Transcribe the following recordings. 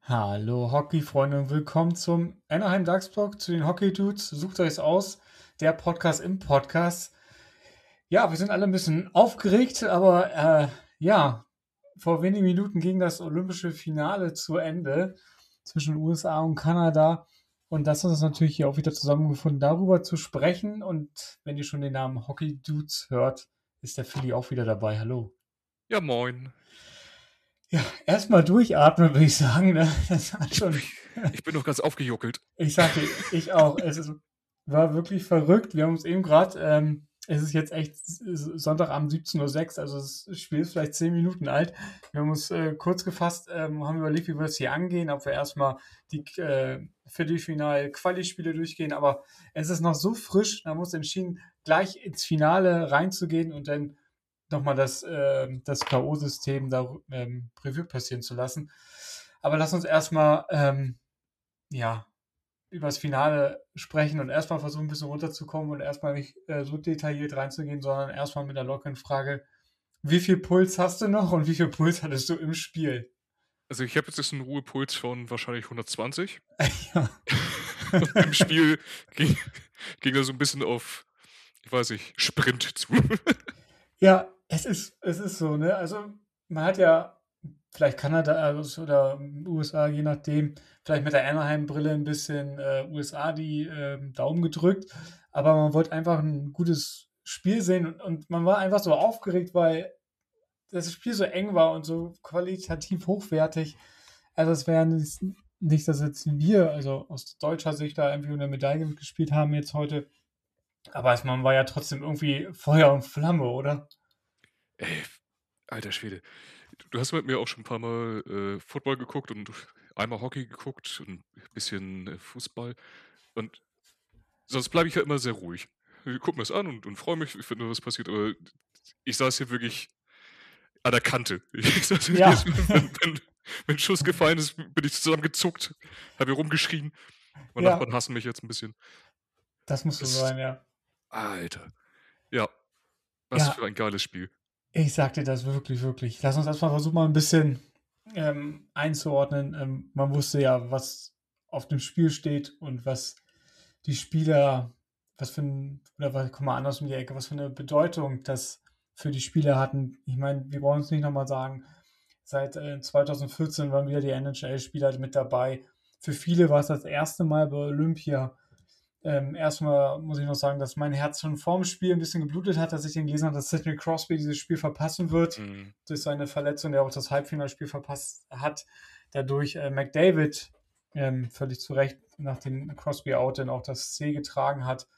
Hallo Hockey-Freunde und willkommen zum Anaheim Ducks Blog, zu den Hockey Dudes. Sucht euch's aus, der Podcast im Podcast. Ja, wir sind alle ein bisschen aufgeregt, aber ja, vor wenigen Minuten ging das olympische Finale zu Ende zwischen USA und Kanada. Und das hat uns natürlich hier auch wieder zusammengefunden, darüber zu sprechen. Und wenn ihr schon den Namen Hockey Dudes hört, ist der Philly auch wieder dabei. Hallo. Ja, moin. Ja, erstmal durchatmen, würde ich sagen. Ne? Das hat Ich, schon. ich bin noch ganz aufgejuckelt. Ich sagte, ich auch. War wirklich verrückt. Wir haben uns eben gerade, es ist jetzt echt Sonntagabend 17:06 Uhr, also das Spiel ist vielleicht 10 Minuten alt. Wir haben uns kurz gefasst, haben überlegt, wie wir das hier angehen, ob wir erstmal die Viertelfinal-Quali-Spiele durchgehen, aber es ist noch so frisch, da haben wir uns entschieden, gleich ins Finale reinzugehen und dann nochmal das K.O.-System da Revue passieren zu lassen. Aber lass uns erstmal, ja, über das Finale sprechen und erstmal versuchen, ein bisschen runterzukommen und erstmal nicht so detailliert reinzugehen, sondern erstmal mit der lockeren Frage, wie viel Puls hast du noch und wie viel Puls hattest du im Spiel? Also ich habe jetzt einen Ruhepuls von wahrscheinlich 120. Ja. Und im Spiel ging, ging er so ein bisschen auf, ich weiß nicht, Sprint zu. Ja, es ist so, ne? Also man hat ja vielleicht Kanada oder USA, je nachdem, vielleicht mit der Anaheim-Brille ein bisschen USA die Daumen gedrückt, aber man wollte einfach ein gutes Spiel sehen und man war einfach so aufgeregt, weil das Spiel so eng war und so qualitativ hochwertig. Also es wäre nicht, dass jetzt wir, also aus deutscher Sicht da irgendwie um eine Medaille mitgespielt haben jetzt heute, aber man war ja trotzdem irgendwie Feuer und Flamme, oder? Ey, alter Schwede. Du hast mit mir auch schon ein paar Mal Football geguckt und einmal Hockey geguckt und ein bisschen Fußball. Und sonst bleibe ich ja immer sehr ruhig. Ich gucke mir das an und freue mich, ich finde, was passiert. Aber ich saß hier wirklich an der Kante. Ich saß Ja, jedes Mal, wenn ein Schuss gefallen ist, bin ich zusammengezuckt, habe hier rumgeschrien. Meine ja, Nachbarn hassen mich jetzt ein bisschen. das muss so Es sein, ja. Alter. Ja, was Ja, für ein geiles Spiel. ich sag dir das wirklich, wirklich. Lass uns erstmal versuchen, mal ein bisschen einzuordnen. Man wusste ja, was auf dem Spiel steht und was die Spieler, was für ein, oder was, komm mal anders um die Ecke, was für eine Bedeutung das für die Spieler hatten. Ich meine, wir wollen es nicht nochmal sagen, seit 2014 waren wieder die NHL-Spieler mit dabei. Für viele war es das erste Mal bei Olympia. Erstmal muss ich noch sagen, dass mein Herz schon vorm Spiel ein bisschen geblutet hat, dass ich den gelesen habe, dass Sidney Crosby dieses Spiel verpassen wird. Mhm. Durch seine Verletzung, der auch das Halbfinalspiel verpasst hat. Dadurch McDavid völlig zu Recht nach dem Crosby-Out dann auch das C getragen hat.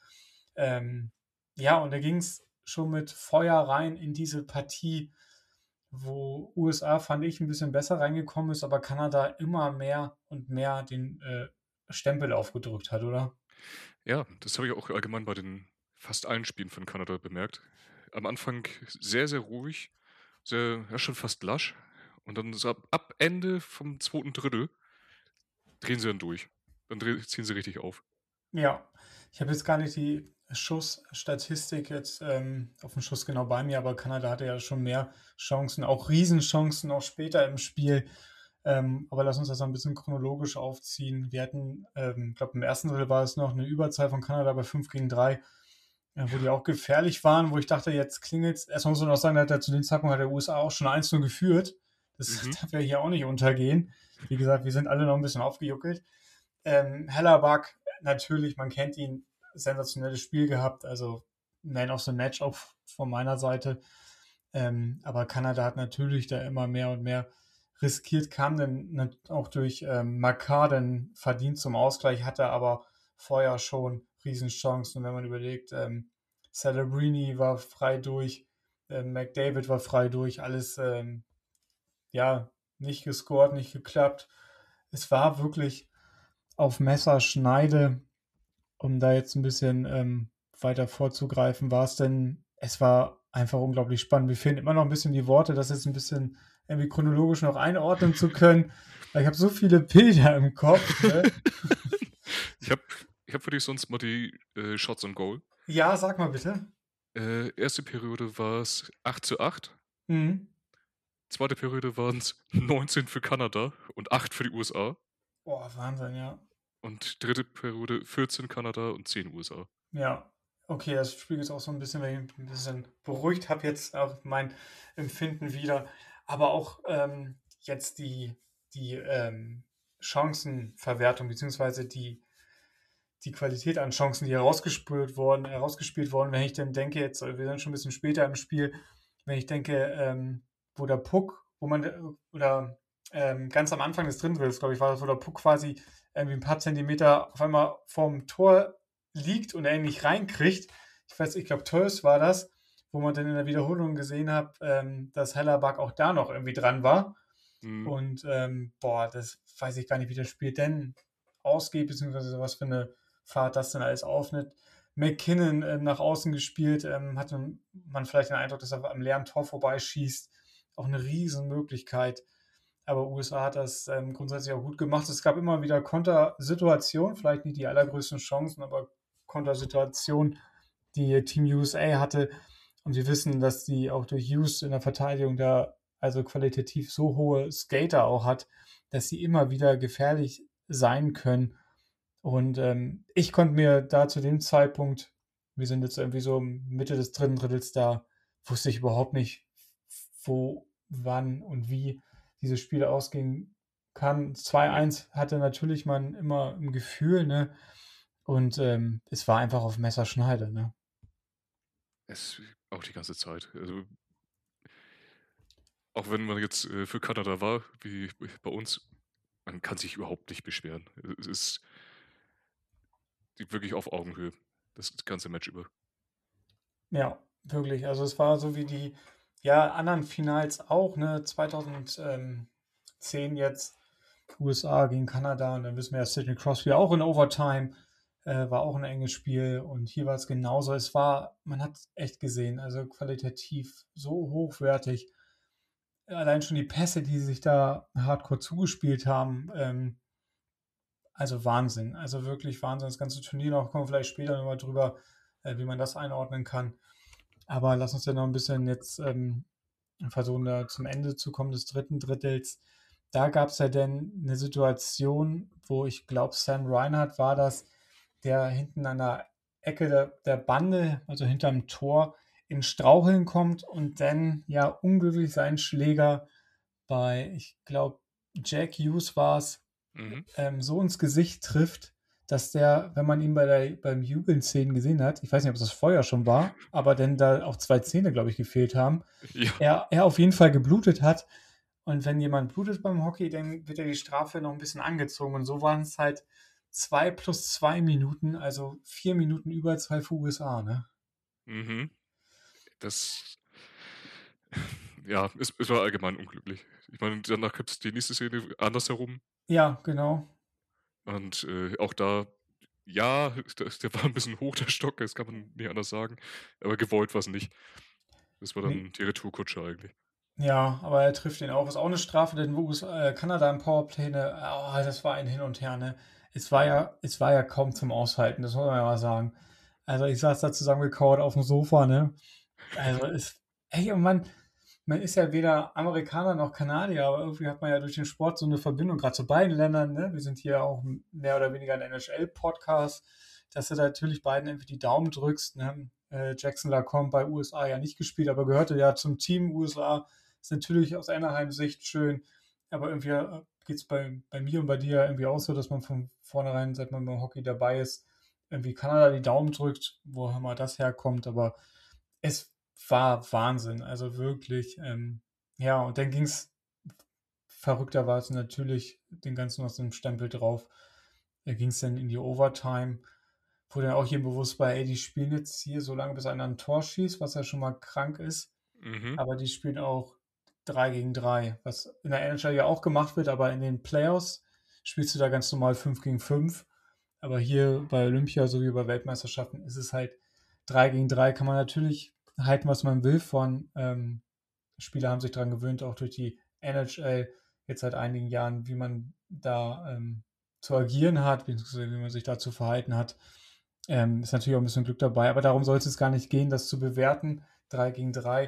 Ja, und da ging es schon mit Feuer rein in diese Partie, wo USA, fand ich, ein bisschen besser reingekommen ist, aber Kanada immer mehr und mehr den Stempel aufgedrückt hat, oder? Ja, das habe ich auch allgemein bei den fast allen Spielen von Kanada bemerkt. Am Anfang sehr, sehr ruhig, sehr, ja, schon fast lasch. Und dann so ab Ende vom zweiten Drittel drehen sie dann durch. Dann ziehen sie richtig auf. Ja, ich habe jetzt gar nicht die Schussstatistik jetzt auf den Schuss genau bei mir, aber Kanada hatte ja schon mehr Chancen, auch Riesenchancen, auch später im Spiel. Aber lass uns das mal ein bisschen chronologisch aufziehen. Wir hatten, ich glaube, im ersten Drittel war es noch eine Überzahl von Kanada bei 5 gegen 3, wo die auch gefährlich waren, wo ich dachte, jetzt klingelt's. Erstmal muss man auch sagen, zu dem Zeitpunkt hat der USA auch schon 1:0 geführt. Das Mhm. darf ja hier auch nicht untergehen. Wie gesagt, wir sind alle noch ein bisschen aufgejuckelt. Hellerback, natürlich, man kennt ihn, sensationelles Spiel gehabt, also Man of the Match auch von meiner Seite. Aber Kanada hat natürlich da immer mehr und mehr riskiert, kam dann auch durch Makar dann verdient zum Ausgleich, hatte aber vorher schon Riesenchancen. Und wenn man überlegt, Celebrini war frei durch, McDavid war frei durch, alles ja nicht gescored, nicht geklappt. Es war wirklich auf Messerschneide, um da jetzt ein bisschen weiter vorzugreifen, war es denn, es war einfach unglaublich spannend. Mir fehlen immer noch ein bisschen die Worte, das jetzt ein bisschen irgendwie chronologisch noch einordnen zu können, weil ich habe so viele Bilder im Kopf. Ne? ich habe ich hab für dich sonst mal die Shots on Goal. Ja, sag mal bitte. Erste Periode war es 8:8. Mhm. Zweite Periode waren es 19 für Kanada und 8 für die USA. Boah, Wahnsinn, ja. Und dritte Periode 14 Kanada und 10 USA. Ja, okay, das Spiel ist auch so ein bisschen, wenn ich ein bisschen beruhigt habe jetzt auch mein Empfinden wieder. Aber auch jetzt die Chancenverwertung, beziehungsweise die Qualität an Chancen, die herausgespielt wurden, wenn ich dann denke, jetzt, wir sind schon ein bisschen später im Spiel, wenn ich denke, wo der Puck, wo man, oder ganz am Anfang des Drittdrittel, glaube ich, war das, wo der Puck quasi irgendwie ein paar Zentimeter auf einmal vorm Tor liegt und er ihn nicht reinkriegt. Ich glaube, Tölz war das, wo man dann in der Wiederholung gesehen hat, dass Hellerback auch da noch irgendwie dran war. Mhm. Und boah, das weiß ich gar nicht, wie das Spiel denn ausgeht, beziehungsweise was für eine Fahrt das dann alles aufnimmt. McKinnon nach außen gespielt, hatte man vielleicht den Eindruck, dass er am leeren Tor vorbeischießt. Auch eine Riesenmöglichkeit. Aber USA hat das grundsätzlich auch gut gemacht. Es gab immer wieder Kontersituationen, vielleicht nicht die allergrößten Chancen, aber Kontersituationen, die Team USA hatte. Und wir wissen, dass die auch durch Hughes in der Verteidigung da also qualitativ so hohe Skater auch hat, dass sie immer wieder gefährlich sein können. Und ich konnte mir da zu dem Zeitpunkt, wir sind jetzt irgendwie so Mitte des dritten Drittels da, wusste ich überhaupt nicht, wo, wann und wie dieses Spiel ausgehen kann. 2-1 hatte natürlich man immer im Gefühl, ne? Und es war einfach auf Messerschneide, ne? Es auch die ganze Zeit. Also, auch wenn man jetzt für Kanada war, wie bei uns, man kann sich überhaupt nicht beschweren. Es ist wirklich auf Augenhöhe, das ganze Match über. Ja, wirklich. Also es war so wie die ja, anderen Finals auch, ne? 2010 jetzt USA gegen Kanada und dann wissen wir ja, Sidney Crosby auch in Overtime, war auch ein enges Spiel und hier war es genauso. Es war, man hat echt gesehen, also qualitativ so hochwertig. Allein schon die Pässe, die sich da hardcore zugespielt haben, also Wahnsinn. Also wirklich Wahnsinn. Das ganze Turnier noch, kommen wir vielleicht später nochmal drüber, wie man das einordnen kann. Aber lass uns ja noch ein bisschen jetzt versuchen, da zum Ende zu kommen des dritten Drittels. Da gab es ja dann eine Situation, wo ich glaube, Sam Reinhardt war das, der hinten an der Ecke der Bande, also hinterm Tor, in Straucheln kommt und dann ja unglücklich seinen Schläger bei, ich glaube, Jack Hughes war es, Mhm. so ins Gesicht trifft, dass der, wenn man ihn beim Jubeln Szenen gesehen hat, ich weiß nicht, ob das vorher schon war, aber denn da auch zwei Zähne, glaube ich, gefehlt haben, Ja. er auf jeden Fall geblutet hat. Und wenn jemand blutet beim Hockey, dann wird er die Strafe noch ein bisschen angezogen. Und so waren es halt 2 + 2 Minuten, also 4 Minuten Überzahl für USA, ne? Mhm. Das ja, es war allgemein unglücklich. Ich meine, danach gibt es die nächste Szene andersherum Ja, genau. und auch da, ja, der war ein bisschen hoch, der Stock, das kann man nicht anders sagen, aber gewollt war's nicht. Das war Nee, dann die Retourkutsche eigentlich. ja, aber er trifft ihn auch. Ist auch eine Strafe, denn Kanada im Powerplay, ne, das war ein Hin und Her, ne? Es war ja kaum zum Aushalten, das muss man ja mal sagen. Also ich saß da zusammengekauert auf dem Sofa, ne? Also ey, und man ist ja weder Amerikaner noch Kanadier, aber irgendwie hat man ja durch den Sport so eine Verbindung, gerade zu beiden Ländern, ne? Wir sind hier auch mehr oder weniger ein NHL-Podcast, dass du da natürlich beiden irgendwie die Daumen drückst, ne? Jackson Lacombe bei USA ja nicht gespielt, aber gehörte ja zum Team USA. Ist natürlich aus Anaheim-Sicht schön, aber irgendwie geht es bei mir und bei dir irgendwie auch so, dass man von vornherein, seit man beim Hockey dabei ist, irgendwie Kanada die Daumen drückt, woher immer das herkommt, aber es war Wahnsinn, also wirklich. Ja, und dann ging es verrückterweise natürlich den ganzen noch so einen Stempel drauf. Da ging es dann in die Overtime, wo dann auch jedem bewusst war, ey, die spielen jetzt hier so lange, bis einer ein Tor schießt, was ja schon mal krank ist. Mhm. Aber die spielen auch 3 gegen 3, was in der NHL ja auch gemacht wird, aber in den Playoffs spielst du da ganz normal 5 gegen 5. Aber hier bei Olympia sowie bei Weltmeisterschaften ist es halt 3 gegen 3. Kann man natürlich halten, was man will von. Spieler haben sich daran gewöhnt, auch durch die NHL jetzt seit einigen Jahren, wie man da zu agieren hat, beziehungsweise wie man sich da zu verhalten hat. Ist natürlich auch ein bisschen Glück dabei, aber darum soll es jetzt gar nicht gehen, das zu bewerten. 3 gegen 3.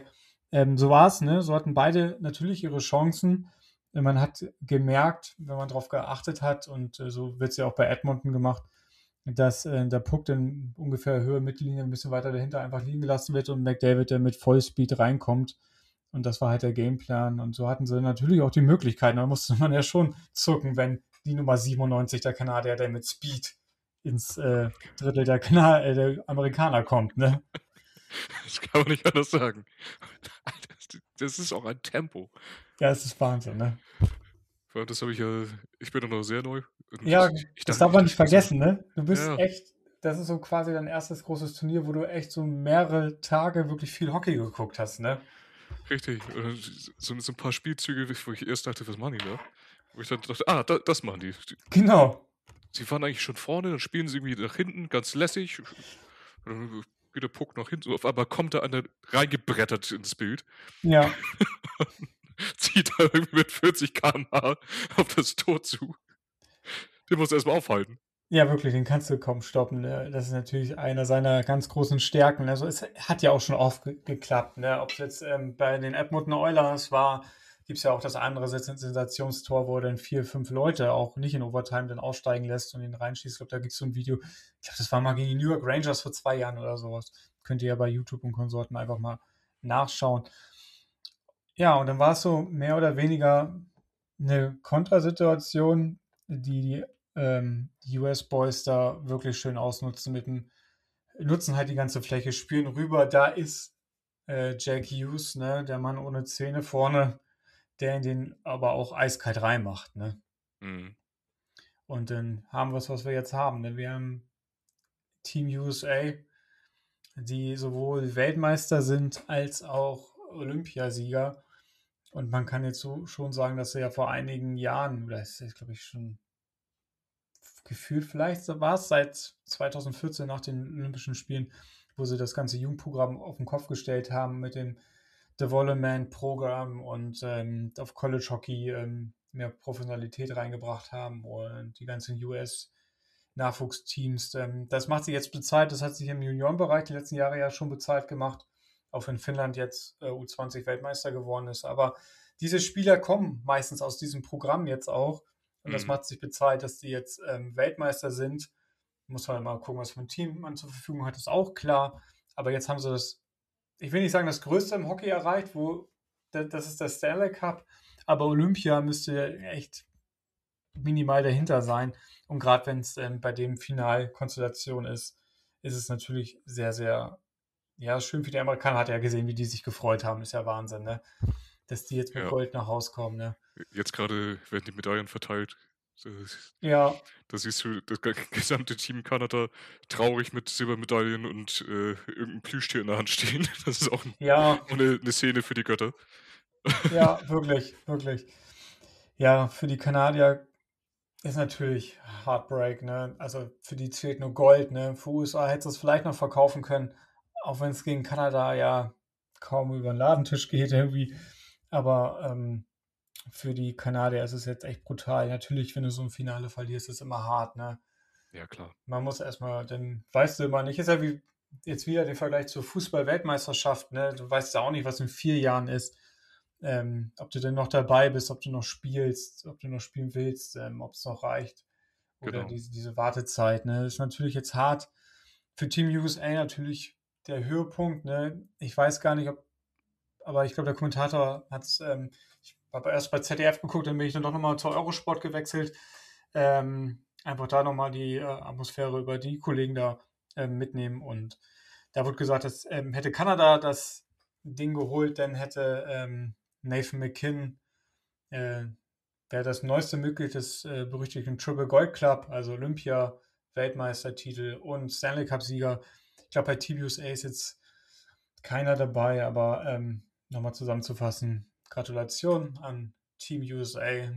So war es, ne? So hatten beide natürlich ihre Chancen. Man hat gemerkt, wenn man darauf geachtet hat, und so wird es ja auch bei Edmonton gemacht, dass der Puck dann ungefähr Höhe Mittellinie ein bisschen weiter dahinter einfach liegen gelassen wird und McDavid der mit Vollspeed reinkommt. Und das war halt der Gameplan. Und so hatten sie natürlich auch die Möglichkeiten. Da musste man ja schon zucken, wenn die Nummer 97 der Kanadier, der mit Speed ins Drittel der Amerikaner kommt. Ne? Das kann man nicht anders sagen. Das ist auch ein Tempo. Ja, es ist Wahnsinn. Ne? Das habe ich bin doch noch sehr neu. Und Ja, ich das dachte, darf man nicht mir so, vergessen. Ne? Du bist ja, echt, das ist so quasi dein erstes großes Turnier, wo du echt so mehrere Tage wirklich viel Hockey geguckt hast. Ne? richtig. So ein paar Spielzüge, wo ich erst dachte, was machen die da? Wo ich dann dachte, das machen die. Genau. Sie waren eigentlich schon vorne, dann spielen sie irgendwie nach hinten, ganz lässig. Dann geht der Puck nach hinten, so auf einmal kommt da einer reingebrettert ins Bild. Ja. Zieht da irgendwie mit 40 km/h auf das Tor zu. Den muss er erstmal aufhalten. Ja, wirklich, den kannst du kaum stoppen. Ne? Das ist natürlich einer seiner ganz großen Stärken. Also es hat ja auch schon oft geklappt. Ne? Ob es jetzt bei den Edmonton Oilers war, gibt es ja auch das andere Sensationstor, wo er dann 4, 5 Leute auch nicht in Overtime dann aussteigen lässt und ihn reinschießt. Ich glaube, da gibt es so ein Video. Ich glaube, das war mal gegen die New York Rangers vor 2 Jahren oder sowas. Könnt ihr ja bei YouTube und Konsorten einfach mal nachschauen. Ja, und dann war es so mehr oder weniger eine Kontersituation, die US-Boys da wirklich schön ausnutzen nutzen halt die ganze Fläche, spielen rüber. Da ist Jack Hughes, ne, der Mann ohne Zähne vorne, der in den aber auch eiskalt reinmacht, ne? Mhm. Und dann haben wir es, was wir jetzt haben. Ne? Wir haben Team USA, die sowohl Weltmeister sind als auch Olympiasieger. Und man kann jetzt so schon sagen, dass sie ja vor einigen Jahren, oder ist jetzt, glaube ich, schon gefühlt, vielleicht war es seit 2014 nach den Olympischen Spielen, wo sie das ganze Jugendprogramm auf den Kopf gestellt haben mit dem Development-Programm und auf College Hockey mehr Professionalität reingebracht haben und die ganzen US-Nachwuchsteams. Das macht sich jetzt bezahlt, das hat sich im Juniorenbereich die letzten Jahre ja schon bezahlt gemacht, auch wenn Finnland jetzt U20-Weltmeister geworden ist. Aber diese Spieler kommen meistens aus diesem Programm jetzt auch und das Mhm. macht sich bezahlt, dass die jetzt Weltmeister sind. Muss man mal gucken, was für ein Team man zur Verfügung hat, ist auch klar. Aber jetzt haben sie das, ich will nicht sagen, das Größte im Hockey erreicht, das ist der Stanley Cup, aber Olympia müsste echt minimal dahinter sein. Und gerade wenn es bei dem Finalkonstellation ist es natürlich sehr, sehr, ja, schön für die Amerikaner. Hat ja gesehen, wie die sich gefreut haben. Ist ja Wahnsinn, ne? Dass die jetzt mit Ja, Gold nach Hause kommen, ne? jetzt gerade werden die Medaillen verteilt. Ja, Da siehst du das gesamte Team Kanada traurig mit Silbermedaillen und irgendein Plüschtier in der Hand stehen. Das ist auch ja, eine Szene für die Götter. ja, wirklich, wirklich. Ja, für die Kanadier ist natürlich Heartbreak, ne? Also für die zählt nur Gold, ne? Für USA hättest du es vielleicht noch verkaufen können, auch wenn es gegen Kanada ja kaum über den Ladentisch geht irgendwie. Aber für die Kanadier ist es jetzt echt brutal. Natürlich, wenn du so ein Finale verlierst, ist es immer hart, ne? Ja, klar. Man muss erstmal, dann weißt du immer nicht, ist ja wie jetzt wieder der Vergleich zur Fußball-Weltmeisterschaft, ne? Du weißt ja auch nicht, was in 4 Jahren ist. Ob du denn noch dabei bist, ob du noch spielst, ob du noch spielen willst, ob es noch reicht. Oder Genau. diese Wartezeit, ne? Ist natürlich jetzt hart. Für Team USA natürlich der Höhepunkt, ne? Ich weiß gar nicht, aber ich glaube, der Kommentator hat es, ich habe erst bei ZDF geguckt, dann bin ich dann doch nochmal zur Eurosport gewechselt. Einfach da nochmal die Atmosphäre über die Kollegen da mitnehmen. Und da wurde gesagt, dass hätte Kanada das Ding geholt, dann hätte Nathan McKinnon, äh, wäre das neueste Mitglied des berüchtigten Triple Gold Club, also Olympia, Weltmeistertitel und Stanley Cup-Sieger. Ich glaube, bei Team USA ist jetzt keiner dabei, aber nochmal zusammenzufassen, Gratulation an Team USA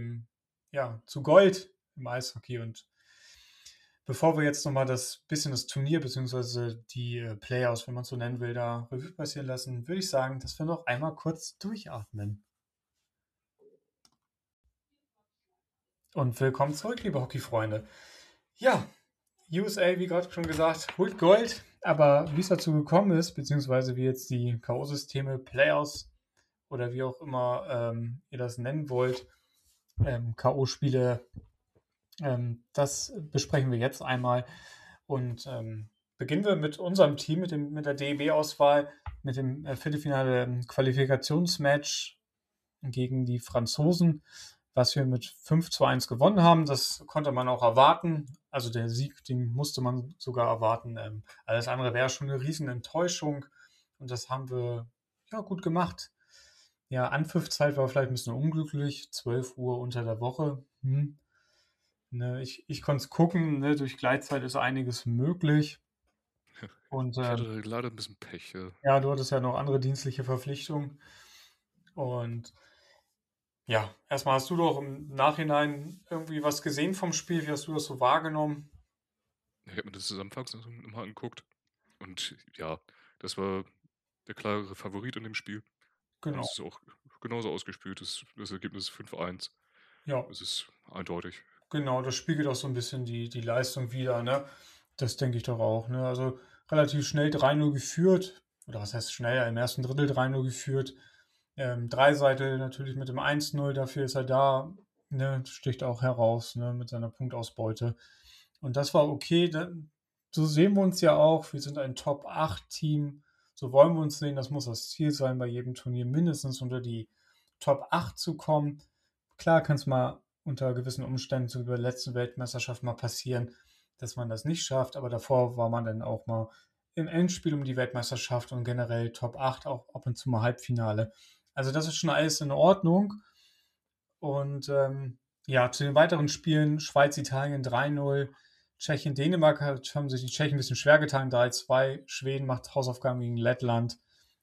zu Gold im Eishockey. Und bevor wir jetzt nochmal das Turnier bzw. die Playoffs, wenn man es so nennen will, da Revue passieren lassen, würde ich sagen, dass wir noch einmal kurz durchatmen. Und willkommen zurück, liebe Hockeyfreunde. Ja, USA, wie gerade schon gesagt, holt Gold. Aber wie es dazu gekommen ist, beziehungsweise wie jetzt die K.O.-Systeme, Playoffs oder wie auch immer ihr das nennen wollt, K.O.-Spiele, das besprechen wir jetzt einmal. Und beginnen wir mit unserem Team, mit der DEB-Auswahl, mit dem Viertelfinale-Qualifikationsmatch gegen die Franzosen, was wir mit 5:1 gewonnen haben. Das konnte man auch erwarten. Also der Sieg, den musste man sogar erwarten. Alles andere wäre schon eine riesen Enttäuschung. Und das haben wir ja gut gemacht. Ja, Anpfiffzeit war vielleicht ein bisschen unglücklich. 12 Uhr unter der Woche. Ne, ich konnte es gucken. Ne, durch Gleitzeit ist einiges möglich. Und Ich hatte leider ein bisschen Pech. Ja. ja, du hattest ja noch andere dienstliche Verpflichtungen. Und ja, erstmal hast du doch im Nachhinein irgendwie was gesehen vom Spiel. Wie hast du das so wahrgenommen? Ich habe mir das Zusammenfassung nochmal angeguckt. Und ja, das war der klarere Favorit in dem Spiel. Und Genau. es ist auch genauso ausgespielt. Das Ergebnis ist 5:1. Ja, Es ist eindeutig. genau. Das spiegelt auch so ein bisschen die Leistung wider, ne? Das denke ich doch auch, ne? Also relativ schnell 3:0 geführt. Oder was heißt schnell? Im ersten Drittel 3:0 geführt. Dreiseitel natürlich mit dem 1:0, dafür ist er da, ne? Sticht auch heraus, ne? Mit seiner Punktausbeute. Und das war okay. So sehen wir uns ja auch. Wir sind ein Top-8-Team. So wollen wir uns sehen. Das muss das Ziel sein, bei jedem Turnier mindestens unter die Top 8 zu kommen. Klar kann es mal unter gewissen Umständen, so wie bei der letzten Weltmeisterschaft, mal passieren, dass man das nicht schafft. Aber davor war man dann auch mal im Endspiel um die Weltmeisterschaft und generell Top 8, auch ab und zu mal Halbfinale. Also das ist schon alles in Ordnung. Und ja, zu den weiteren Spielen, Schweiz, Italien 3:0, Tschechien, Dänemark haben sich die Tschechen ein bisschen schwer getan, 3:2, Schweden macht Hausaufgaben gegen Lettland,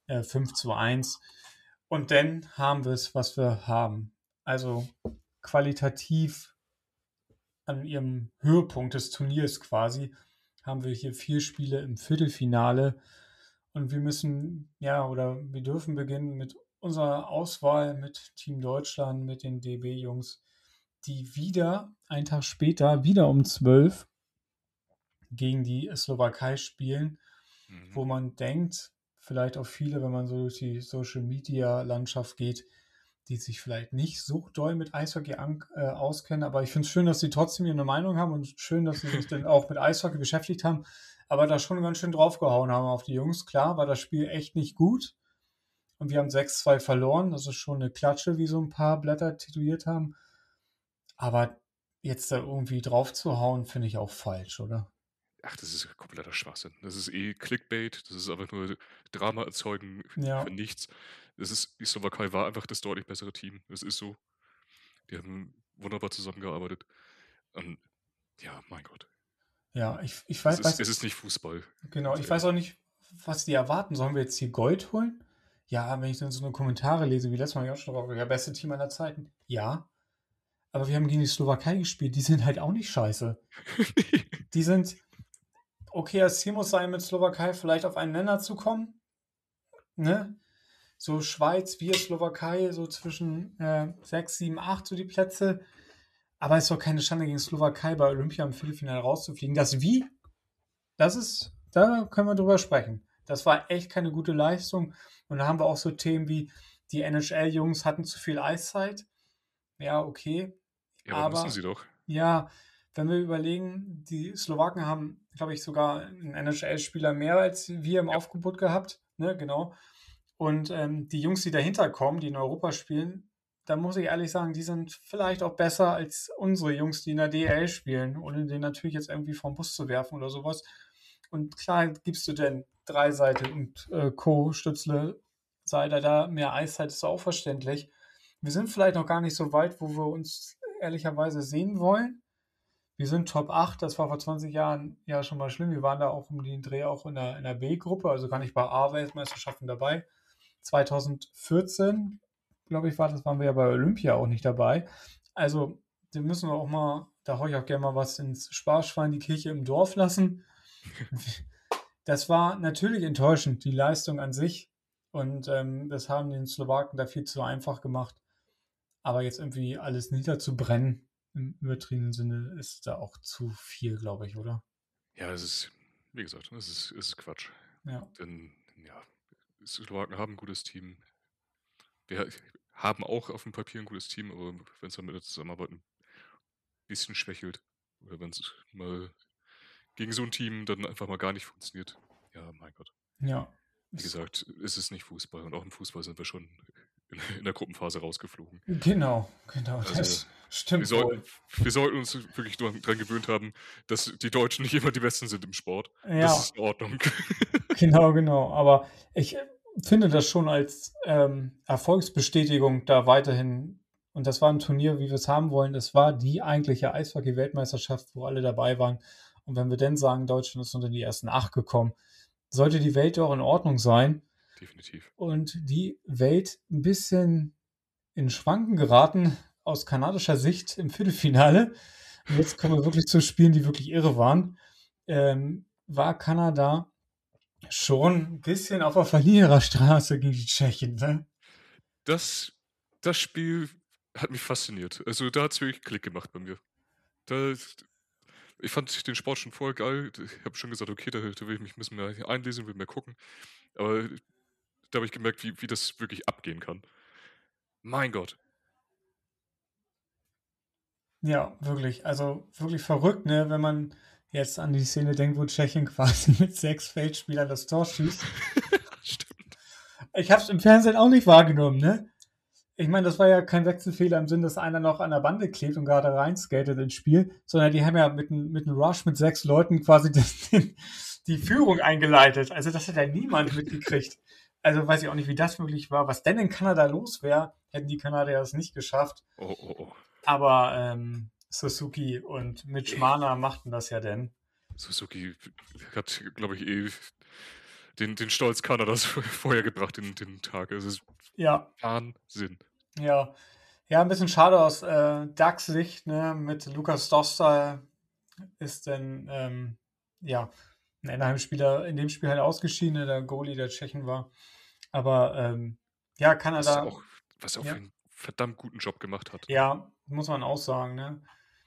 5:1. Und dann haben wir es, was wir haben. Also qualitativ an ihrem Höhepunkt des Turniers quasi haben wir hier 4 Spiele im Viertelfinale. Und wir müssen, ja, oder wir dürfen beginnen mit unserer Auswahl mit Team Deutschland, mit den DB-Jungs, die wieder, einen Tag später, wieder um 12 gegen die Slowakei spielen, Mhm. wo man denkt, vielleicht auch viele, wenn man so durch die Social-Media-Landschaft geht, die sich vielleicht nicht so doll mit Eishockey auskennen, aber ich finde es schön, dass sie trotzdem ihre Meinung haben und schön, dass sie sich dann auch mit Eishockey beschäftigt haben, aber da schon ganz schön draufgehauen haben auf die Jungs. Klar war das Spiel echt nicht gut und wir haben 6:2 verloren. Das ist schon eine Klatsche, wie so ein paar Blätter tituliert haben. Aber jetzt da irgendwie drauf zu hauen, finde ich auch falsch, oder? Ach, das ist kompletter Schwachsinn. Das ist Clickbait. Das ist einfach nur Drama erzeugen für Ja, nichts. Die Slowakei war einfach das deutlich bessere Team. Das ist so. Die haben wunderbar zusammengearbeitet. Und ja, mein Gott. ja, ich weiß, Es ist nicht Fußball, genau, ganz ich weiß ehrlich. auch nicht, was die erwarten. Sollen wir jetzt hier Gold holen? Ja, wenn ich dann so eine Kommentare lese, wie letztes Mal, hab ich auch schon drauf, ja, beste Team aller Zeiten. Ja, aber wir haben gegen die Slowakei gespielt, die sind halt auch nicht scheiße. Die sind, okay, das Ziel muss sein, mit Slowakei vielleicht auf einen Nenner zu kommen, ne? So Schweiz, wir, Slowakei, so zwischen 6, 7, 8 so die Plätze. Aber es ist doch keine Schande, gegen Slowakei bei Olympia im Viertelfinale rauszufliegen. Das Wie, da können wir drüber sprechen. Das war echt keine gute Leistung. Und da haben wir auch so Themen wie, die NHL-Jungs hatten zu viel Eiszeit. Ja, okay. Ja, aber müssen Aber sie doch. ja, wenn wir überlegen, die Slowaken haben, glaube ich, sogar einen NHL-Spieler mehr als wir im Ja, Aufgebot gehabt. Ne, genau. Und die Jungs, die dahinter kommen, die in Europa spielen, da muss ich ehrlich sagen, die sind vielleicht auch besser als unsere Jungs, die in der DL spielen, ohne den natürlich jetzt irgendwie vom Bus zu werfen oder sowas. Und klar gibst du denn Dreiseite und Co., Stützle, Seider da mehr Eiszeit, ist auch verständlich. Wir sind vielleicht noch gar nicht so weit, wo wir uns ehrlicherweise sehen wollen. Wir sind Top 8, das war vor 20 Jahren ja schon mal schlimm. Wir waren da auch um den Dreh auch in der B-Gruppe, also gar nicht bei A-Weltmeisterschaften dabei. 2014, glaube ich, waren wir ja bei Olympia auch nicht dabei. Also, da müssen wir auch mal, da hau ich auch gerne mal was ins Sparschwein, die Kirche im Dorf lassen. Das war natürlich enttäuschend, die Leistung an sich. Und das haben den Slowaken da viel zu einfach gemacht. Aber jetzt irgendwie alles niederzubrennen, im übertriebenen Sinne, ist da auch zu viel, glaube ich, oder? ja, es ist. wie gesagt, es ist Quatsch. Ja. Denn, ja, Slowaken haben ein gutes Team. Wir haben auch auf dem Papier ein gutes Team, aber wenn es dann mit der Zusammenarbeit ein bisschen schwächelt oder wenn es mal gegen so ein Team dann einfach mal gar nicht funktioniert, ja, mein Gott. Ja. Wie gesagt, es ist nicht Fußball und auch im Fußball sind wir schon in der Gruppenphase rausgeflogen. Genau, Also, das wir stimmt sollten wohl. wir sollten uns wirklich dran gewöhnt haben, dass die Deutschen nicht immer die Besten sind im Sport. Das Ja, ist in Ordnung. genau. Aber ich finde das schon als Erfolgsbestätigung da weiterhin. Und das war ein Turnier, wie wir es haben wollen. Das war die eigentliche Eishockey-Weltmeisterschaft, wo alle dabei waren. Und wenn wir dann sagen, Deutschland ist unter die ersten 8 gekommen, sollte die Welt doch in Ordnung sein. Definitiv. Und die Welt ein bisschen in Schwanken geraten aus kanadischer Sicht im Viertelfinale. Und jetzt kommen wir wirklich zu Spielen, die wirklich irre waren. War Kanada schon ein bisschen auf der Verliererstraße gegen die Tschechen, ne? Das das Spiel hat mich fasziniert. Also, da hat's wirklich Klick gemacht bei mir. Da Ich fand den Sport schon vorher geil. Ich habe schon gesagt: „Okay, da will ich mich 'n bisschen mehr einlesen, will mehr gucken.“ Aber da habe ich gemerkt, wie das wirklich abgehen kann. Mein Gott. Ja, wirklich. Also wirklich verrückt, ne, wenn man jetzt an die Szene denkt, wo Tschechien quasi mit 6 Feldspielern das Tor schießt. Stimmt. Ich habe es im Fernsehen auch nicht wahrgenommen, ne? Ich meine, das war ja kein Wechselfehler im Sinn, dass einer noch an der Bande klebt und gerade reinskatet ins Spiel, sondern die haben ja mit 'nem Rush mit 6 Leuten quasi die Führung eingeleitet. Also, das hat ja niemand mitgekriegt. Also, weiß ich auch nicht, wie das möglich war. Was denn in Kanada los wäre, hätten die Kanadier es nicht geschafft. Oh, oh, oh. Aber, Suzuki und Mitch Ey, Marner machten das ja denn. Suzuki hat, glaube ich, den Stolz Kanadas vorher gebracht, den Tag. Es ist Ja, Wahnsinn. ja. Ja, ein bisschen schade aus, Ducks-Sicht, ne? Mit Lukas Dostal ist dann, ja, ein Anaheim-Spieler in dem Spiel halt ausgeschieden, ne, der Goalie der Tschechen war. Aber, ja, Was er Kanada, auch was er auch für ja, 'n verdammt guten Job gemacht hat. ja, muss man auch sagen, ne?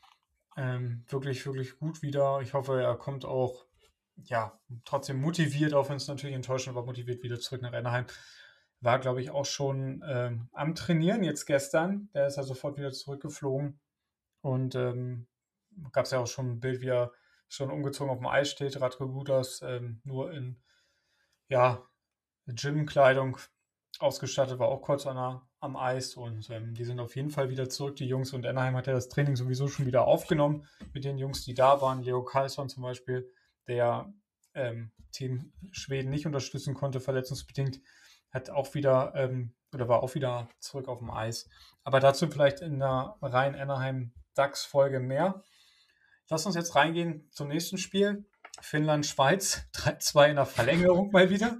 Wirklich gut wieder. Ich hoffe, er kommt auch, ja, trotzdem motiviert, auch wenn es natürlich enttäuschend war, motiviert wieder zurück nach Anaheim. War, glaube ich, auch schon am Trainieren jetzt gestern. Der ist ja sofort wieder zurückgeflogen. Und gab es ja auch schon ein Bild, wie er schon umgezogen auf dem Eis steht. Radko Gudas nur in, ja, Gymkleidung ausgestattet, war auch kurz am Eis. Und die sind auf jeden Fall wieder zurück, die Jungs. Und Anaheim hat ja das Training sowieso schon wieder aufgenommen mit den Jungs, die da waren. Leo Carlsson zum Beispiel, der Team Schweden nicht unterstützen konnte, verletzungsbedingt, hat auch wieder oder war auch wieder zurück auf dem Eis. Aber dazu vielleicht in der rein Anaheim DAX-Folge mehr. Lass uns jetzt reingehen zum nächsten Spiel. Finnland-Schweiz 3-2 in der Verlängerung mal wieder.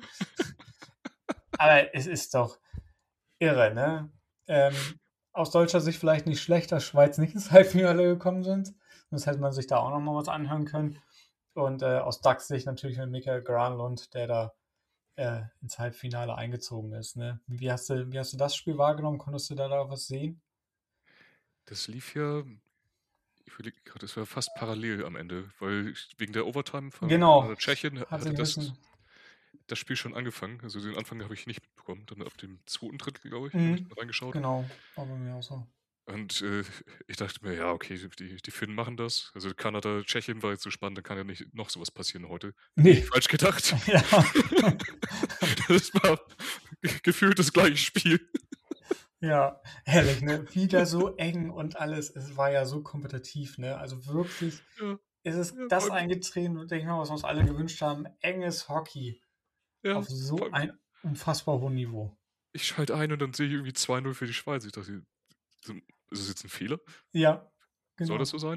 Aber es ist doch irre, ne? Aus deutscher Sicht vielleicht nicht schlecht, dass Schweiz nicht ins Halbfinale gekommen sind. Sonst hätte man sich da auch noch mal was anhören können. Und aus DAX-Sicht natürlich mit Michael Granlund, der da ins Halbfinale eingezogen ist. Ne? Wie hast du das Spiel wahrgenommen? Konntest du da was sehen? Das lief ja ich überlege grad, das war fast parallel am Ende, weil wegen der Overtime von Genau, Kanada-Tschechien hat hatte sich ein bisschen. das Spiel schon angefangen. Also, den Anfang habe ich nicht mitbekommen. Dann ab dem zweiten Drittel, glaube ich, habe ich Mhm, dann reingeschaut. genau, war bei mir auch so. Und, ich dachte mir: „Ja, okay, die Finnen machen das.“ Also, Kanada, Tschechien war jetzt so spannend, da kann ja nicht noch so was passieren heute. Ne, Nee, falsch gedacht. ja. Das war gefühlt das gleiche Spiel. Ja, herrlich, ne? Wieder so eng und alles. Es war ja so kompetitiv, ne? Also wirklich Ja, ist es ja, das eingetreten, denke ich mal, was wir uns alle gewünscht haben. Enges Hockey auf vor so allem ein unfassbar hohem Niveau. ich schalte ein und dann sehe ich irgendwie 2:0 für die Schweiz. Ich dachte: „So ist das jetzt 'n Fehler? Ja, Soll das genau. so sein?“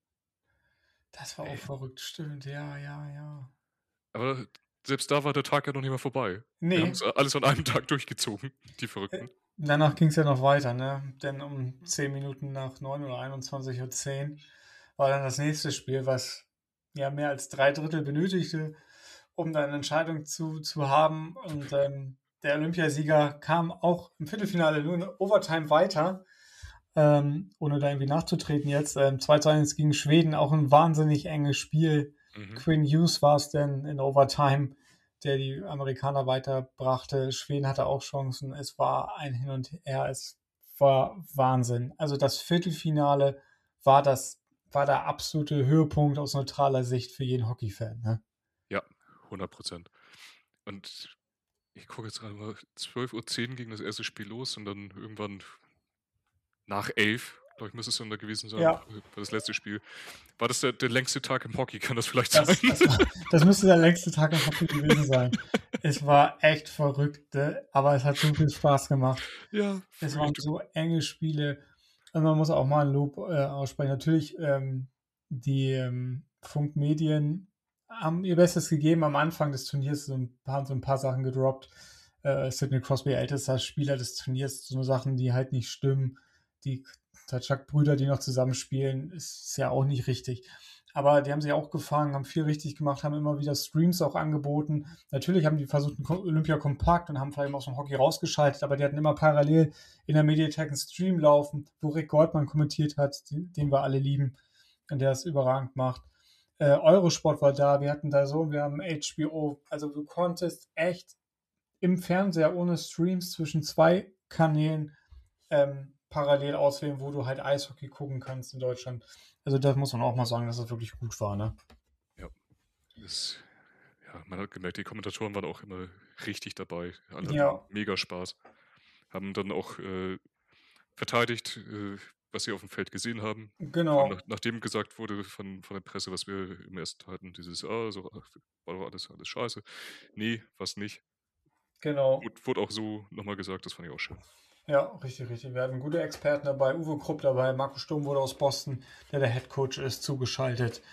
Das war auch Ey, verrückt, stimmt. Ja. aber selbst da war der Tag ja noch nicht mal vorbei. Die Ne, haben's alles an einem Tag durchgezogen, die äh, Verrückten. danach ging's ja noch weiter, ne? Denn um 10 Minuten nach 9 oder 21:10 war dann das nächste Spiel, was ja mehr als 3/3 benötigte, um da 'ne Entscheidung zu haben. Und, der Olympiasieger kam auch im Viertelfinale nur in Overtime weiter, ohne da irgendwie nachzutreten jetzt. 2:1 gegen Schweden, auch ein wahnsinnig enges Spiel. Mhm. Quinn Hughes war es denn in Overtime, der die Amerikaner weiterbrachte. Schweden hatte auch Chancen. Es war ein Hin und Her. Es war Wahnsinn. Also das Viertelfinale war der absolute Höhepunkt aus neutraler Sicht für jeden Hockey-Fan. Ne? Ja, 100%. Und ich gucke jetzt gerade mal, 12:10 ging das erste Spiel los und dann irgendwann nach 11, glaube ich, müsste es dann da gewesen sein, Ja, war das letzte Spiel. War das der längste Tag im Hockey? Kann das vielleicht sein? das müsste der längste Tag im Hockey gewesen sein. Es war echt verrückt, ne? Aber es hat so viel Spaß gemacht. Ja, Es wirklich. waren so enge Spiele. Und man muss auch mal ein Lob aussprechen. Natürlich, die Funkmedien haben ihr Bestes gegeben am Anfang des Turniers, haben so ein paar Sachen gedroppt. Sidney Crosby, ältester Spieler des Turniers, so Sachen, die halt nicht stimmen. Die Tatschak-Brüder, die noch zusammenspielen, ist ja auch nicht richtig. Aber die haben sich auch gefangen, haben viel richtig gemacht, haben immer wieder Streams auch angeboten. Natürlich haben die versucht, Olympia kompakt und haben vielleicht auch so ein Hockey rausgeschaltet, aber die hatten immer parallel in der Mediathek einen Stream laufen, wo Rick Goldman kommentiert hat, den wir alle lieben und der es überragend macht. Eurosport war da, wir hatten da so, wir haben HBO, also du konntest echt im Fernseher ohne Streams zwischen zwei Kanälen parallel auswählen, wo du halt Eishockey gucken kannst in Deutschland. Also das muss man auch mal sagen, dass das wirklich gut war, ne? Ja, man hat gemerkt, die Kommentatoren waren auch immer richtig dabei. Alle hatten Ja, mega Spaß. Haben dann auch verteidigt, was sie auf dem Feld gesehen haben. Vor allem genau, nachdem gesagt wurde von der Presse, was wir im ersten hatten, dieses, war doch alles scheiße. Nee, was nicht. genau. Wurde auch so nochmal gesagt, das fand ich auch schön. Ja, richtig, richtig. Wir hatten gute Experten dabei. Uwe Krupp dabei, Marco Sturm wurde aus Boston, der Head Coach ist, zugeschaltet.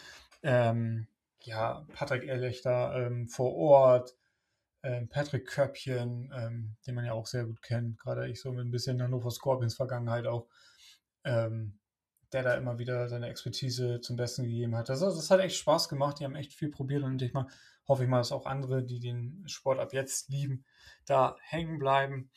Ja, Patrick Ehrlich da vor Ort, Patrick Köppchen, den man ja auch sehr gut kennt, gerade ich so mit ein bisschen Hannover Scorpions Vergangenheit auch, ähm, der da immer wieder seine Expertise zum Besten gegeben hat. Das hat echt Spaß gemacht, die haben echt viel probiert und hoffe ich mal, dass auch andere, die den Sport ab jetzt lieben, da hängen bleiben.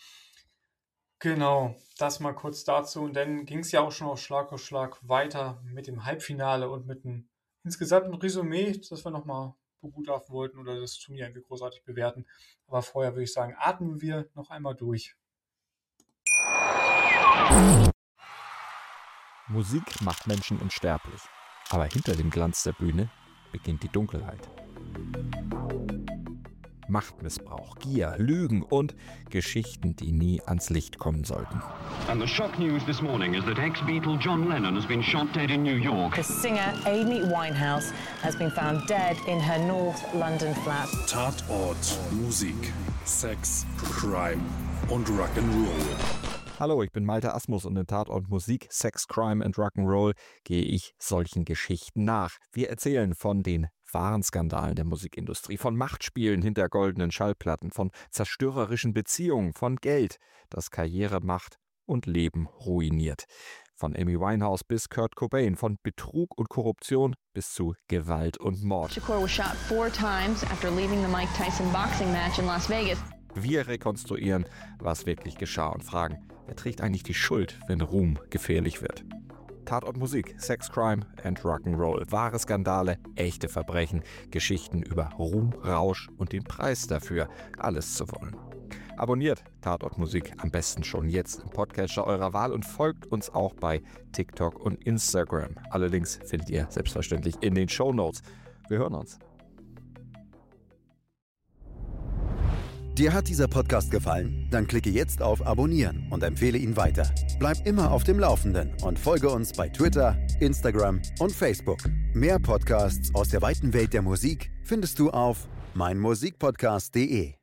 Genau, das mal kurz dazu. Und dann ging es ja auch schon auf Schlag weiter mit dem Halbfinale und mit einem insgesamten Resümee, das wir nochmal begutachten wollten oder das Turnier irgendwie großartig bewerten. Aber vorher würde ich sagen, atmen wir noch einmal durch. Musik macht Menschen unsterblich. Aber hinter dem Glanz der Bühne beginnt die Dunkelheit. Machtmissbrauch, Gier, Lügen und Geschichten, die nie ans Licht kommen sollten. And the shock news this morning is that ex-Beatle John Lennon has been shot dead in New York. The singer Amy Winehouse has been found dead in her North London flat. Tatort, Musik, Sex, Crime und Rock'n'Roll. Hallo, ich bin Malte Asmus und in Tatort Musik, Sex, Crime and Rock'n'Roll gehe ich solchen Geschichten nach. Wir erzählen von den wahren Skandalen der Musikindustrie, von Machtspielen hinter goldenen Schallplatten, von zerstörerischen Beziehungen, von Geld, das Karriere, Macht und Leben ruiniert. Von Amy Winehouse bis Kurt Cobain, von Betrug und Korruption bis zu Gewalt und Mord. Shakur was shot 4 times after leaving the Mike Tyson boxing match in Las Vegas. Wir rekonstruieren, was wirklich geschah und fragen, wer trägt eigentlich die Schuld, wenn Ruhm gefährlich wird? Tatort Musik, Sex, Crime and Rock'n'Roll. Wahre Skandale, echte Verbrechen, Geschichten über Ruhm, Rausch und den Preis dafür, alles zu wollen. Abonniert Tatort Musik am besten schon jetzt im Podcatcher eurer Wahl und folgt uns auch bei TikTok und Instagram. Alle Links findet ihr selbstverständlich in den Shownotes. Wir hören uns. Dir hat dieser Podcast gefallen? Dann klicke jetzt auf Abonnieren und empfehle ihn weiter. Bleib immer auf dem Laufenden und folge uns bei Twitter, Instagram und Facebook. Mehr Podcasts aus der weiten Welt der Musik findest du auf meinmusikpodcast.de.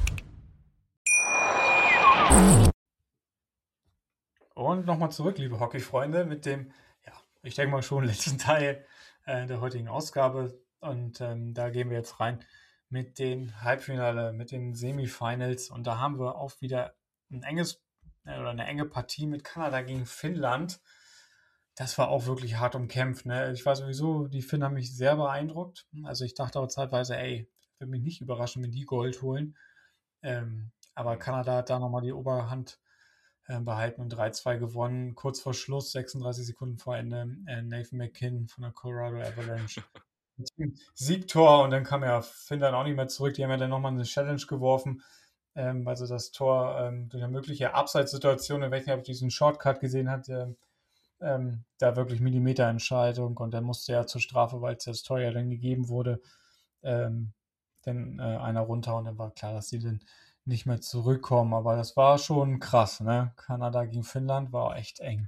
Und nochmal zurück, liebe Hockeyfreunde, mit dem, ja, ich denke mal schon letzten Teil der heutigen Ausgabe. Und da gehen wir jetzt rein mit den Halbfinale, mit den Semifinals. Und da haben wir auch wieder eine enge Partie mit Kanada gegen Finnland. Das war auch wirklich hart umkämpft. Ne? Ich war sowieso, die Finnen haben mich sehr beeindruckt. Also ich dachte auch zeitweise, würde mich nicht überraschen, wenn die Gold holen. Aber Kanada hat da nochmal die Oberhand behalten und 3-2 gewonnen. Kurz vor Schluss, 36 Sekunden vor Ende, Nathan McKinnon von der Colorado Avalanche Siegtor und dann kam ja Finnland auch nicht mehr zurück. Die haben ja dann nochmal eine Challenge geworfen, weil sie das Tor durch eine mögliche Abseitssituation, ich weiß nicht, ob diesen Shortcut gesehen hat, da wirklich Millimeterentscheidung und dann musste er zur Strafe, weil es das Tor ja dann gegeben wurde, dann einer runter und dann war klar, dass die dann nicht mehr zurückkommen. Aber das war schon krass, ne? Kanada gegen Finnland war echt eng.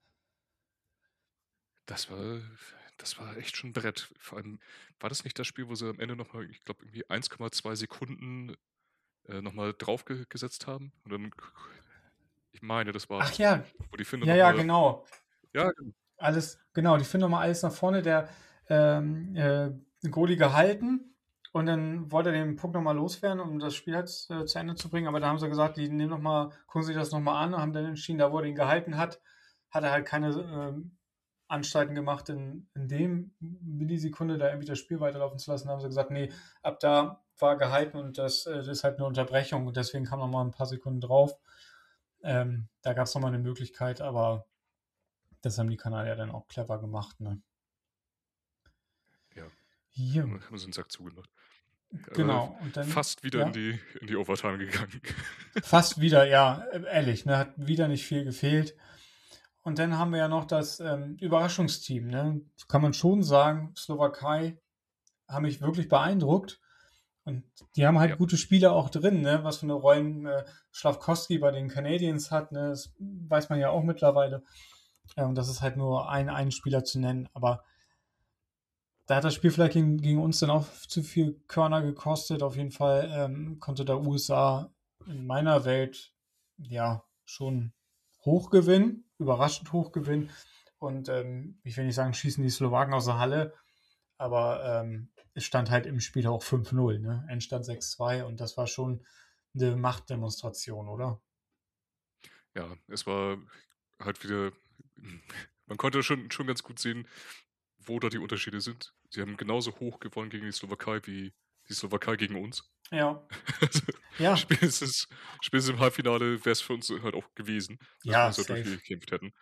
Das war echt schon ein Brett. Vor allem, war das nicht das Spiel, wo sie am Ende nochmal, ich glaube, irgendwie 1,2 Sekunden nochmal draufgesetzt haben? Und dann, ich meine, das war Ach das, ja, wo die Finnen ja, nochmal. genau. Ja, Alles, genau, die finden nochmal alles nach vorne, der Goalie gehalten und dann wollte er den Puck nochmal loswerden, um das Spiel halt zu Ende zu bringen, aber da haben sie gesagt, die nehmen noch mal, gucken sich das nochmal an und haben dann entschieden, da wo er ihn gehalten hat, hat er halt keine Anstalten gemacht, in dem Millisekunde da irgendwie das Spiel weiterlaufen zu lassen, da haben sie gesagt, nee, ab da war gehalten und das ist halt eine Unterbrechung und deswegen kam nochmal ein paar Sekunden drauf. Da gab es nochmal eine Möglichkeit, aber das haben die Kanadier dann auch clever gemacht, ne? Ja. Hier. Haben sie den Sack zugemacht. Genau. Und dann, fast wieder ja, in die Overtime gegangen. fast wieder, ja, ehrlich, ne? Hat wieder nicht viel gefehlt. Und dann haben wir ja noch das Überraschungsteam, ne? Kann man schon sagen, Slowakei haben mich wirklich beeindruckt. Und die haben halt Ja. gute Spieler auch drin, ne? Was für eine Rollen Slafkovsky bei den Canadiens hat, ne? Das weiß man ja auch mittlerweile. Und das ist halt nur einen Spieler zu nennen. Aber da hat das Spiel vielleicht gegen uns dann auch zu viel Körner gekostet. Auf jeden Fall konnte der USA in meiner Welt ja schon hoch gewinnen, überraschend hoch gewinnen. Und ich will nicht sagen, schießen die Slowaken aus der Halle, aber es stand halt im Spiel auch 5-0, ne? Endstand 6-2 und das war schon eine Machtdemonstration, oder? Ja, es war halt wieder, man konnte schon ganz gut sehen, wo da die Unterschiede sind. Sie haben genauso hoch gewonnen gegen die Slowakei wie die Slowakei gegen uns. Ja. Also, Ja. spätestens im Halbfinale wäre es für uns halt auch gewesen, dass wir uns da durchgekämpft hätten.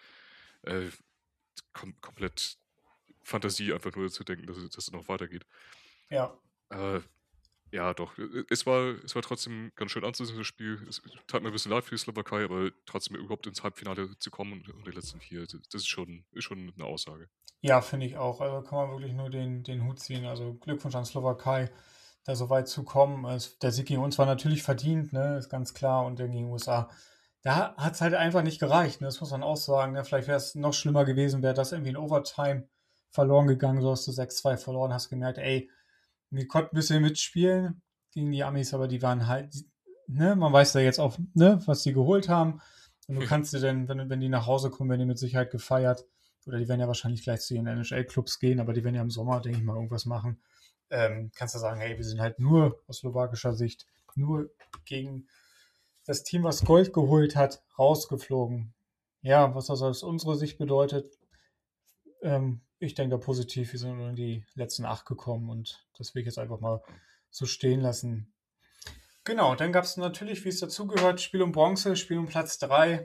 Komplett Fantasie, einfach nur zu denken, dass es noch weitergeht. Ja. Ja, doch. Es war trotzdem ganz schön anzusehen, das Spiel. Es tat mir ein bisschen leid für die Slowakei, aber trotzdem überhaupt ins Halbfinale zu kommen und die letzten 4, das ist schon eine Aussage. Ja, finde ich auch. Also kann man wirklich nur den Hut ziehen. Also Glückwunsch an Slowakei, da so weit zu kommen. Der Sieg gegen uns war natürlich verdient, ne, ist ganz klar. Und dann gegen USA, da hat es halt einfach nicht gereicht. Ne? Das muss man auch sagen. Ne? Vielleicht wäre es noch schlimmer gewesen, wäre das irgendwie in Overtime verloren gegangen. So hast du 6-2 verloren, hast gemerkt, ey, wir konnten ein bisschen mitspielen gegen die Amis, aber die waren halt, ne, man weiß ja jetzt auch, ne, was die geholt haben. Und du kannst dir dann, wenn die nach Hause kommen, werden die mit Sicherheit gefeiert. Oder die werden ja wahrscheinlich gleich zu ihren NHL-Clubs gehen, aber die werden ja im Sommer, denke ich mal, irgendwas machen. Kannst du sagen, hey, wir sind halt nur aus slowakischer Sicht, nur gegen das Team, was Gold geholt hat, rausgeflogen. Ja, was das aus unserer Sicht bedeutet, ich denke da positiv, wir sind nur in die letzten 8 gekommen und das will ich jetzt einfach mal so stehen lassen. Genau, dann gab es natürlich, wie es dazugehört, Spiel um Bronze, Spiel um Platz 3.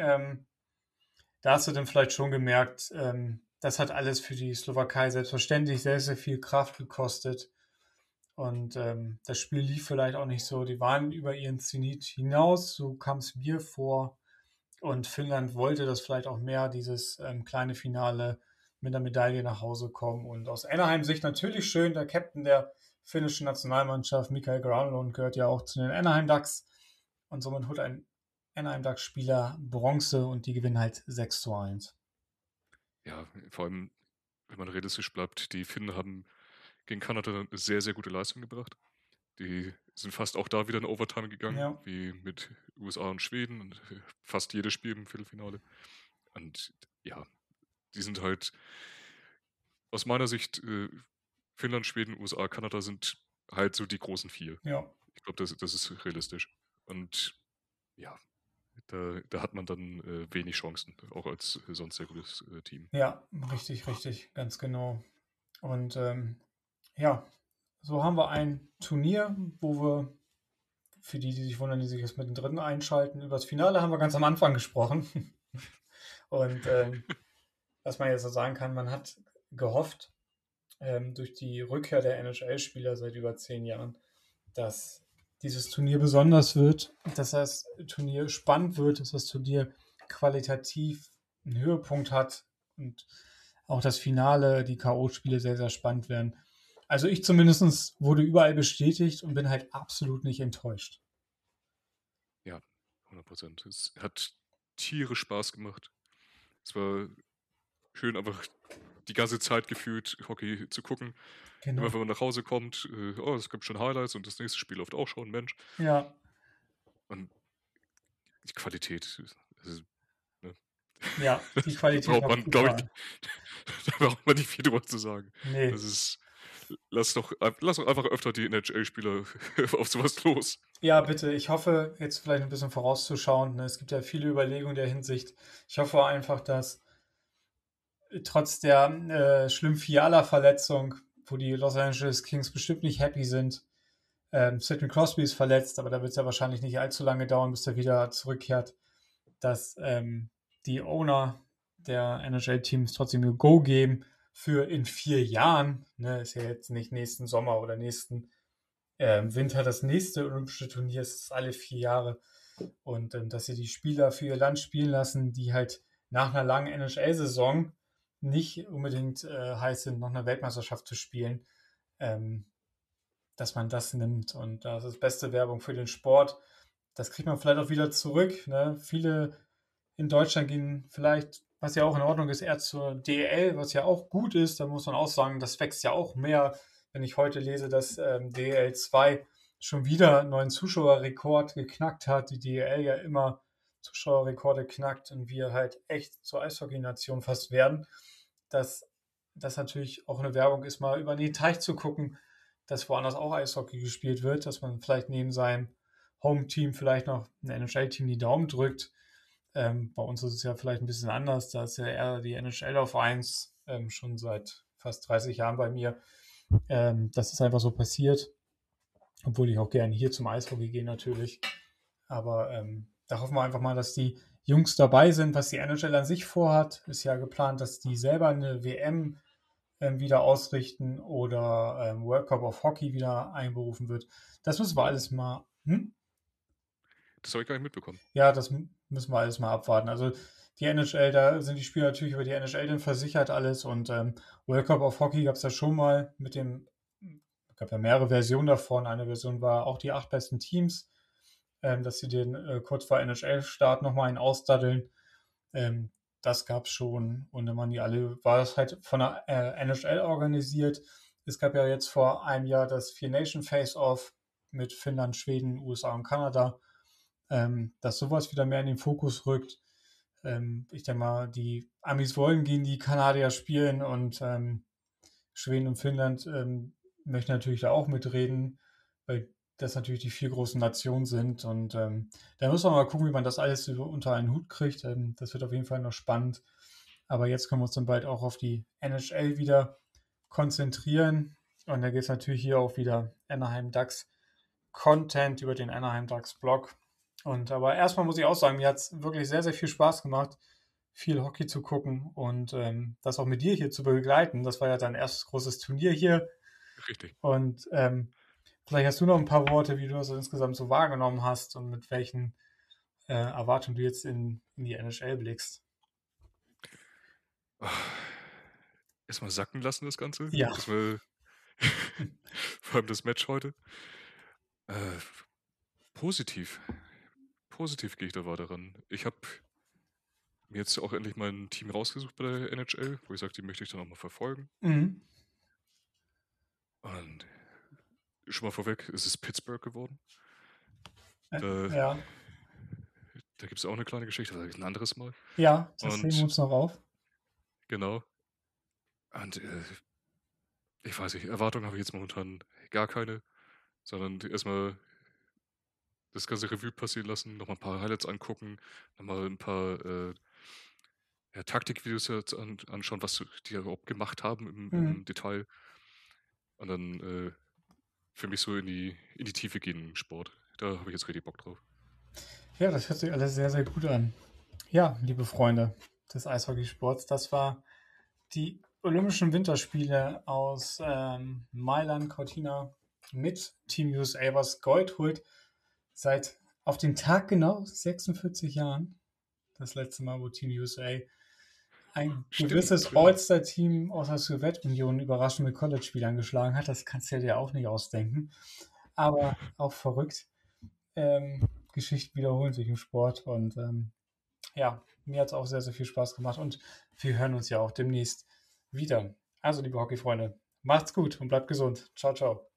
Da hast du dann vielleicht schon gemerkt, das hat alles für die Slowakei selbstverständlich sehr, sehr viel Kraft gekostet. Und das Spiel lief vielleicht auch nicht so. Die waren über ihren Zenit hinaus, so kam es mir vor. Und Finnland wollte das vielleicht auch mehr, dieses kleine Finale mit der Medaille nach Hause kommen. Und aus Anaheim-Sicht natürlich schön, der Captain der finnischen Nationalmannschaft, Mikael Granlund, gehört ja auch zu den Anaheim Ducks. Und somit holt ein Anaheim Ducks-Spieler Bronze und die gewinnen halt 6-1. Ja, vor allem, wenn man realistisch bleibt, die Finnen haben gegen Kanada eine sehr, sehr gute Leistung gebracht. Die sind fast auch da wieder in Overtime gegangen, Ja. wie mit USA und Schweden und fast jedes Spiel im Viertelfinale. Und ja, die sind halt aus meiner Sicht, Finnland, Schweden, USA, Kanada sind halt so die großen 4. Ja. Ich glaube, das ist realistisch. Und ja, da hat man dann wenig Chancen, auch als sonst sehr gutes Team. Ja, richtig, ganz genau. Und ja, so haben wir ein Turnier, wo wir, für die sich wundern, die sich jetzt mittendrin einschalten, über das Finale haben wir ganz am Anfang gesprochen. Und was man jetzt so sagen kann, man hat gehofft durch die Rückkehr der NHL-Spieler seit über 10 Jahren, dass dieses Turnier besonders wird, dass das Turnier spannend wird, dass das Turnier qualitativ einen Höhepunkt hat und auch das Finale, die K.O.-Spiele sehr, sehr spannend werden. Also ich zumindest wurde überall bestätigt und bin halt absolut nicht enttäuscht. Ja, 100%. Es hat tierisch Spaß gemacht. Es war schön, einfach die ganze Zeit gefühlt Hockey zu gucken. Genau. Immer wenn man nach Hause kommt, es gibt schon Highlights und das nächste Spiel läuft auch schon, Mensch. Ja, Und die Qualität, also, ja, die Qualität braucht war man, glaube ich, brutal. da braucht man nicht viel drüber zu sagen. Nee. Das ist, lass doch einfach öfter die NHL-Spieler auf sowas los. Ja, bitte. Ich hoffe, jetzt vielleicht ein bisschen vorauszuschauen. Ne? Es gibt ja viele Überlegungen der Hinsicht. Ich hoffe einfach, dass trotz der schlimm Fiala-Verletzung, wo die Los Angeles Kings bestimmt nicht happy sind, Sidney Crosby ist verletzt, aber da wird es ja wahrscheinlich nicht allzu lange dauern, bis er wieder zurückkehrt, dass die Owner der NHL-Teams trotzdem ein Go geben für in 4 Jahren, ne, ist ja jetzt nicht nächsten Sommer oder nächsten Winter das nächste olympische Turnier, es ist alle 4 Jahre und dass sie die Spieler für ihr Land spielen lassen, die halt nach einer langen NHL-Saison nicht unbedingt heiß sind, noch eine Weltmeisterschaft zu spielen, dass man das nimmt und das ist beste Werbung für den Sport. Das kriegt man vielleicht auch wieder zurück. Ne? Viele in Deutschland gehen vielleicht, was ja auch in Ordnung ist, eher zur DEL, was ja auch gut ist. Da muss man auch sagen, das wächst ja auch mehr. Wenn ich heute lese, dass DEL 2 schon wieder einen neuen Zuschauerrekord geknackt hat, die DEL ja immer Zuschauerrekorde knackt und wir halt echt zur Eishockey-Nation fast werden, dass das natürlich auch eine Werbung ist, mal über den Teich zu gucken, dass woanders auch Eishockey gespielt wird, dass man vielleicht neben seinem Home-Team vielleicht noch ein NHL-Team die Daumen drückt. Bei uns ist es ja vielleicht ein bisschen anders, da ist ja eher die NHL auf 1, schon seit fast 30 Jahren bei mir. Das ist einfach so passiert, obwohl ich auch gerne hier zum Eishockey gehe natürlich. Aber da hoffen wir einfach mal, dass die Jungs dabei sind, was die NHL an sich vorhat. Ist ja geplant, dass die selber eine WM wieder ausrichten oder World Cup of Hockey wieder einberufen wird. Das müssen wir alles mal... Das habe ich gar nicht mitbekommen. Ja, das müssen wir alles mal abwarten. Also die NHL, da sind die Spieler natürlich über die NHL dann versichert alles und World Cup of Hockey gab es ja schon mal mit dem, gab ja mehrere Versionen davon. Eine Version war auch die 8 besten Teams, dass sie den kurz vor NHL-Start nochmal einen ausdaddeln. Das gab es schon und wenn man die alle, war das halt von der NHL organisiert. Es gab ja jetzt vor einem Jahr das 4-Nation Face-Off mit Finnland, Schweden, USA und Kanada, dass sowas wieder mehr in den Fokus rückt. Ich denke mal, die Amis wollen gegen die Kanadier spielen und Schweden und Finnland möchten natürlich da auch mitreden, weil das natürlich die 4 großen Nationen sind und da muss man mal gucken, wie man das alles unter einen Hut kriegt. Das wird auf jeden Fall noch spannend. Aber jetzt können wir uns dann bald auch auf die NHL wieder konzentrieren und da geht es natürlich hier auch wieder Anaheim Ducks Content über den Anaheim Ducks Blog. Und aber erstmal muss ich auch sagen, mir hat es wirklich sehr, sehr viel Spaß gemacht, viel Hockey zu gucken und das auch mit dir hier zu begleiten. Das war ja dein erstes großes Turnier hier. Richtig. Und vielleicht hast du noch ein paar Worte, wie du das insgesamt so wahrgenommen hast und mit welchen Erwartungen du jetzt in die NHL blickst. Erstmal sacken lassen, das Ganze. Ja. Erstmal vor allem das Match heute. Positiv. Positiv gehe ich da weiter ran. Ich habe mir jetzt auch endlich mal ein Team rausgesucht bei der NHL, wo ich sage, die möchte ich dann auch mal verfolgen. Mhm. Und schon mal vorweg, es ist Pittsburgh geworden. Ja. Da gibt es auch eine kleine Geschichte, das sage ich ein anderes Mal. Ja, das nehmen wir uns noch auf. Genau. Und ich weiß nicht, Erwartungen habe ich jetzt momentan gar keine, sondern erstmal das ganze Revue passieren lassen, nochmal ein paar Highlights angucken, nochmal ein paar Taktikvideos jetzt anschauen, was die überhaupt gemacht haben im Detail. Und dann für mich so in die Tiefe gehen im Sport. Da habe ich jetzt richtig Bock drauf. Ja, das hört sich alles sehr, sehr gut an. Ja, liebe Freunde des Eishockeysports, das war die Olympischen Winterspiele aus Mailand, Cortina mit Team USA, was Gold holt seit auf den Tag genau 46 Jahren. Das letzte Mal, wo Team USA ein gewisses All-Star-Team aus der Sowjetunion überraschend mit College-Spielern geschlagen hat. Das kannst du dir auch nicht ausdenken. Aber auch verrückt. Geschichten wiederholen sich im Sport. Und ja, mir hat es auch sehr, sehr viel Spaß gemacht. Und wir hören uns ja auch demnächst wieder. Also, liebe Hockey-Freunde, macht's gut und bleibt gesund. Ciao, ciao.